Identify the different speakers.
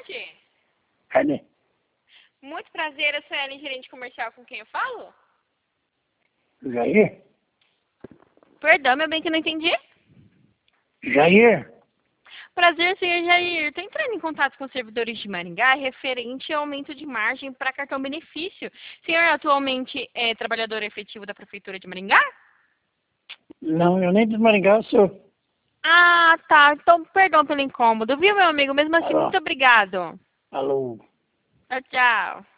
Speaker 1: tarde.
Speaker 2: Cadê?
Speaker 1: Muito prazer, eu sou a Ellen, gerente comercial, com quem eu falo?
Speaker 2: Jair?
Speaker 1: Perdão, meu bem, que eu não entendi.
Speaker 2: Jair?
Speaker 1: Prazer, senhor Jair. Estou entrando em contato com os servidores de Maringá referente ao aumento de margem para cartão benefício. Senhor atualmente é trabalhador efetivo da Prefeitura de Maringá?
Speaker 2: Não, eu nem de Maringá sou.
Speaker 1: Ah, tá. Então, perdão pelo incômodo, viu, meu amigo? Mesmo assim,
Speaker 2: Alô?
Speaker 1: muito obrigado.
Speaker 2: Alô?
Speaker 1: Tchau, tchau.